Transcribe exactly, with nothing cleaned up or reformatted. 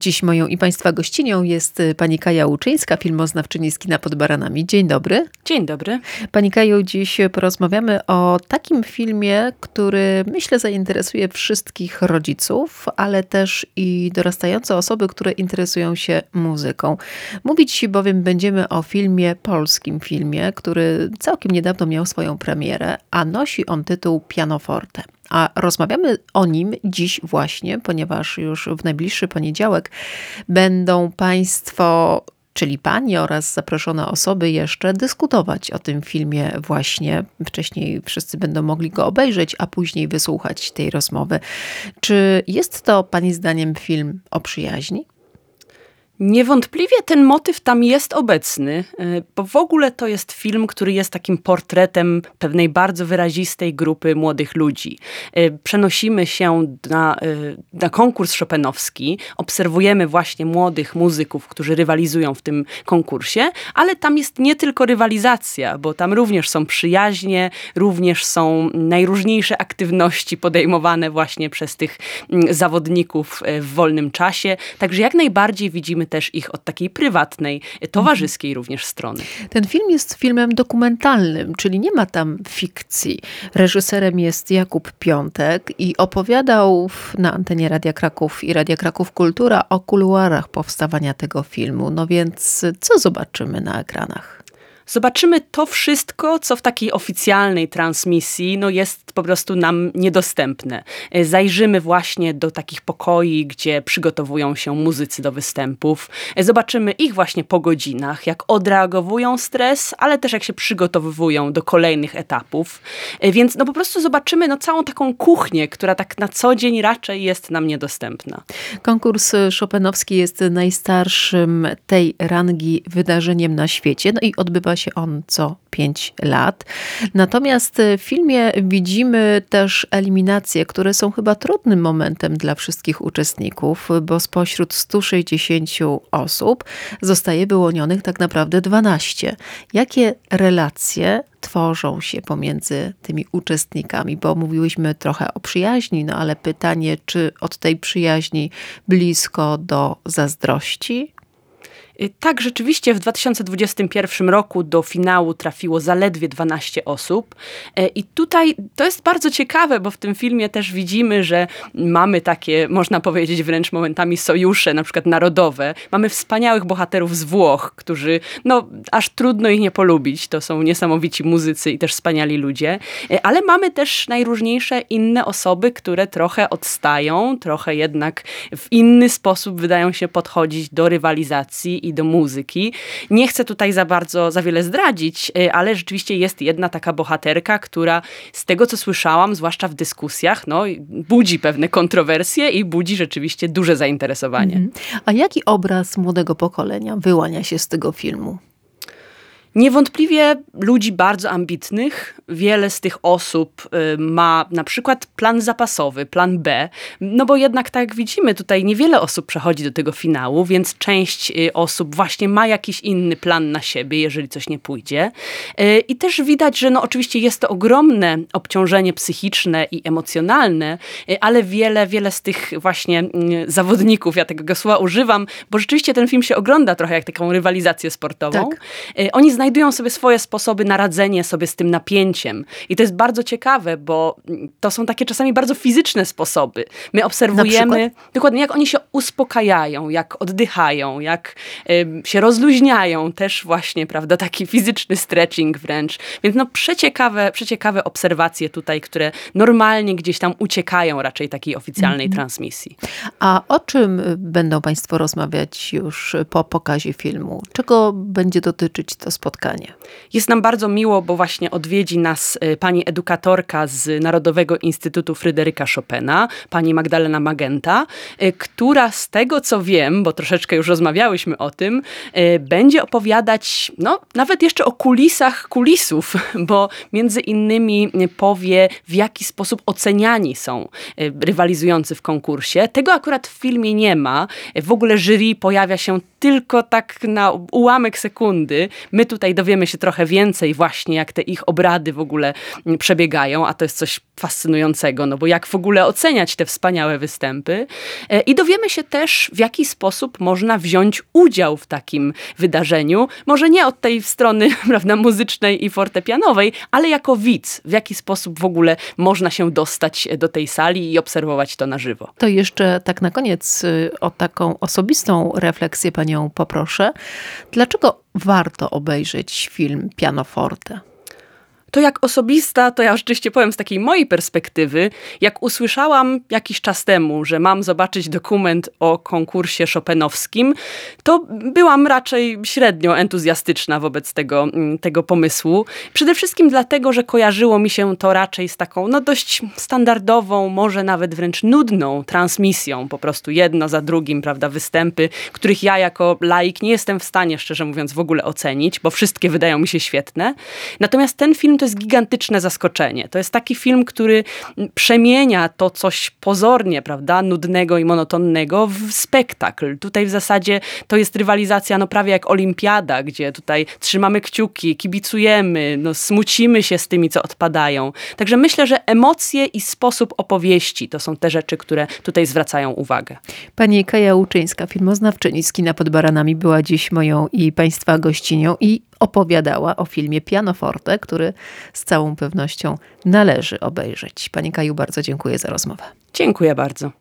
Dziś moją i Państwa gościnią jest pani Kaja Łuczyńska, filmoznawczyni z kina Pod Baranami. Dzień dobry. Dzień dobry. Pani Kaju, dziś porozmawiamy o takim filmie, który myślę zainteresuje wszystkich rodziców, ale też i dorastające osoby, które interesują się muzyką. Mówić bowiem będziemy o filmie, polskim filmie, który całkiem niedawno miał swoją premierę, a nosi on tytuł Pianoforte. A rozmawiamy o nim dziś właśnie, ponieważ już w najbliższy poniedziałek będą Państwo, czyli Pani oraz zaproszone osoby jeszcze dyskutować o tym filmie właśnie. Wcześniej wszyscy będą mogli go obejrzeć, a później wysłuchać tej rozmowy. Czy jest to Pani zdaniem film o przyjaźni? Niewątpliwie ten motyw tam jest obecny, bo w ogóle to jest film, który jest takim portretem pewnej bardzo wyrazistej grupy młodych ludzi. Przenosimy się na, na konkurs chopinowski, obserwujemy właśnie młodych muzyków, którzy rywalizują w tym konkursie, ale tam jest nie tylko rywalizacja, bo tam również są przyjaźnie, również są najróżniejsze aktywności podejmowane właśnie przez tych zawodników w wolnym czasie. Także jak najbardziej widzimy też ich od takiej prywatnej, towarzyskiej również strony. Ten film jest filmem dokumentalnym, czyli nie ma tam fikcji. Reżyserem jest Jakub Piątek i opowiadał na antenie Radia Kraków i Radia Kraków Kultura o kuluarach powstawania tego filmu. No więc co zobaczymy na ekranach? Zobaczymy to wszystko, co w takiej oficjalnej transmisji no jest po prostu nam niedostępne. Zajrzymy właśnie do takich pokoi, gdzie przygotowują się muzycy do występów. Zobaczymy ich właśnie po godzinach, jak odreagowują stres, ale też jak się przygotowują do kolejnych etapów. Więc no po prostu zobaczymy no całą taką kuchnię, która tak na co dzień raczej jest nam niedostępna. Konkurs chopinowski jest najstarszym tej rangi wydarzeniem na świecie. No i odbywa się on co pięć lat. Natomiast w filmie widzimy też eliminacje, które są chyba trudnym momentem dla wszystkich uczestników, bo spośród stu sześćdziesięciu osób zostaje wyłonionych tak naprawdę dwanaście. Jakie relacje tworzą się pomiędzy tymi uczestnikami? Bo mówiłyśmy trochę o przyjaźni, no ale pytanie, czy od tej przyjaźni blisko do zazdrości? Tak, rzeczywiście w dwa tysiące dwudziestym pierwszym roku do finału trafiło zaledwie dwanaście osób. I tutaj to jest bardzo ciekawe, bo w tym filmie też widzimy, że mamy takie, można powiedzieć wręcz momentami sojusze, na przykład narodowe. Mamy wspaniałych bohaterów z Włoch, którzy, no, aż trudno ich nie polubić. To są niesamowici muzycy i też wspaniali ludzie. Ale mamy też najróżniejsze inne osoby, które trochę odstają, trochę jednak w inny sposób wydają się podchodzić do rywalizacji i do muzyki. Nie chcę tutaj za bardzo, za wiele zdradzić, ale rzeczywiście jest jedna taka bohaterka, która z tego, co słyszałam, zwłaszcza w dyskusjach, no, budzi pewne kontrowersje i budzi rzeczywiście duże zainteresowanie. Mhm. A jaki obraz młodego pokolenia wyłania się z tego filmu? Niewątpliwie ludzi bardzo ambitnych. Wiele z tych osób y, ma na przykład plan zapasowy, plan B, no bo jednak tak jak widzimy, tutaj niewiele osób przechodzi do tego finału, więc część y, osób właśnie ma jakiś inny plan na siebie, jeżeli coś nie pójdzie. Y, I też widać, że no oczywiście jest to ogromne obciążenie psychiczne i emocjonalne, y, ale wiele, wiele z tych właśnie y, zawodników, ja tego słowa używam, bo rzeczywiście ten film się ogląda trochę jak taką rywalizację sportową. Tak. Y, oni znajdują sobie swoje sposoby na radzenie sobie z tym napięciem. I to jest bardzo ciekawe, bo to są takie czasami bardzo fizyczne sposoby. My obserwujemy dokładnie, jak oni się uspokajają, jak oddychają, jak y, się rozluźniają. Też właśnie, prawda, taki fizyczny stretching wręcz. Więc no przeciekawe, przeciekawe obserwacje tutaj, które normalnie gdzieś tam uciekają raczej takiej oficjalnej mm-hmm. transmisji. A o czym będą Państwo rozmawiać już po pokazie filmu? Czego będzie dotyczyć to spotkanie? Jest nam bardzo miło, bo właśnie odwiedzi nas pani edukatorka z Narodowego Instytutu Fryderyka Chopina, pani Magdalena Magenta, która z tego co wiem, bo troszeczkę już rozmawiałyśmy o tym, będzie opowiadać no, nawet jeszcze o kulisach kulisów, bo między innymi powie, w jaki sposób oceniani są rywalizujący w konkursie. Tego akurat w filmie nie ma. W ogóle jury pojawia się tylko tak na ułamek sekundy. My tutaj tutaj dowiemy się trochę więcej właśnie, jak te ich obrady w ogóle przebiegają, a to jest coś fascynującego, no bo jak w ogóle oceniać te wspaniałe występy. I dowiemy się też, w jaki sposób można wziąć udział w takim wydarzeniu. Może nie od tej strony, prawda, muzycznej i fortepianowej, ale jako widz, w jaki sposób w ogóle można się dostać do tej sali i obserwować to na żywo. To jeszcze tak na koniec o taką osobistą refleksję panią poproszę. Dlaczego warto obejrzeć film Pianoforte? To jak osobista, to ja rzeczywiście powiem z takiej mojej perspektywy, jak usłyszałam jakiś czas temu, że mam zobaczyć dokument o konkursie chopinowskim, to byłam raczej średnio entuzjastyczna wobec tego, tego pomysłu. Przede wszystkim dlatego, że kojarzyło mi się to raczej z taką no dość standardową, może nawet wręcz nudną transmisją, po prostu jedno za drugim, prawda, występy, których ja jako laik nie jestem w stanie, szczerze mówiąc, w ogóle ocenić, bo wszystkie wydają mi się świetne. Natomiast ten film to jest gigantyczne zaskoczenie. To jest taki film, który przemienia to coś pozornie, prawda, nudnego i monotonnego w spektakl. Tutaj w zasadzie to jest rywalizacja no prawie jak olimpiada, gdzie tutaj trzymamy kciuki, kibicujemy, no smucimy się z tymi, co odpadają. Także myślę, że emocje i sposób opowieści to są te rzeczy, które tutaj zwracają uwagę. Pani Kaja Łuczyńska, filmoznawczyni z Kina pod Baranami, była dziś moją i państwa gościnią i opowiadała o filmie Pianoforte, który z całą pewnością należy obejrzeć. Pani Kaju, bardzo dziękuję za rozmowę. Dziękuję bardzo.